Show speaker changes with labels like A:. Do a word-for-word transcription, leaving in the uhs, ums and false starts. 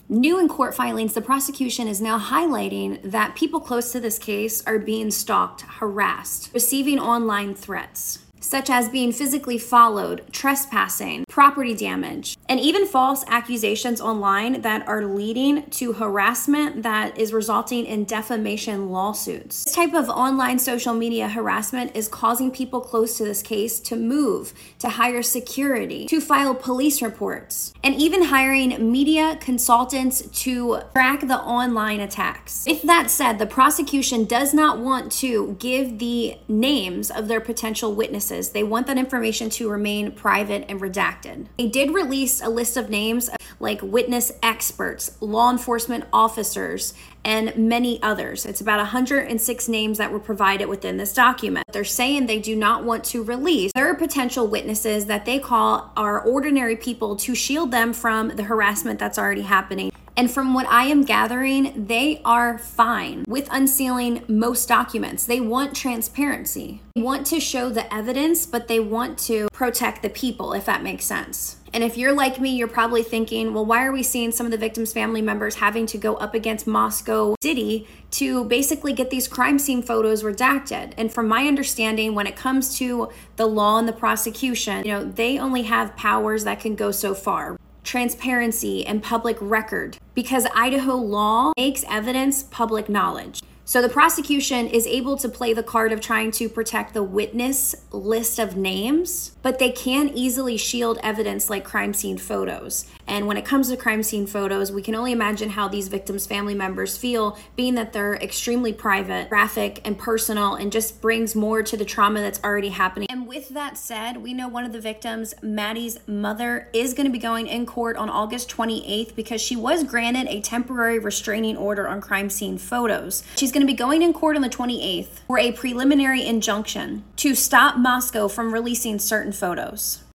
A: New in court filings, the prosecution is now highlighting that people close to this case are being stalked, harassed, receiving online threats, such as being physically followed, trespassing, property damage, and even false accusations online that are leading to harassment that is resulting in defamation lawsuits. This type of online social media harassment is causing people close to this case to move, to hire security, to file police reports, and even hiring media consultants to track the online attacks. With that said, the prosecution does not want to give the names of their potential witnesses. They want that information to remain private and redacted. They did release a list of names like witness experts, law enforcement officers, and many others. It's about one hundred six names that were provided within this document. They're saying they do not want to release their potential witnesses that they call are ordinary people to shield them from the harassment that's already happening. And from what I am gathering, they are fine with unsealing most documents. They want transparency. They want to show the evidence, but they want to protect the people, if that makes sense. And if you're like me, you're probably thinking, well, why are we seeing some of the victims' family members having to go up against Moscow City to basically get these crime scene photos redacted? And from my understanding, when it comes to the law and the prosecution, you know, they only have powers that can go so far. Transparency and public record, because Idaho law makes evidence public knowledge. So the prosecution is able to play the card of trying to protect the witness list of names, but they can easily shield evidence like crime scene photos. And when it comes to crime scene photos, we can only imagine how these victims' family members feel, being that they're extremely private, graphic, and personal, and just brings more to the trauma that's already happening. And with that said, we know one of the victims, Maddie's mother, is going to be going in court on August twenty-eighth because she was granted a temporary restraining order on crime scene photos. She's going to be going in court on the twenty-eighth for a preliminary injunction to stop Moscow from releasing certain photos.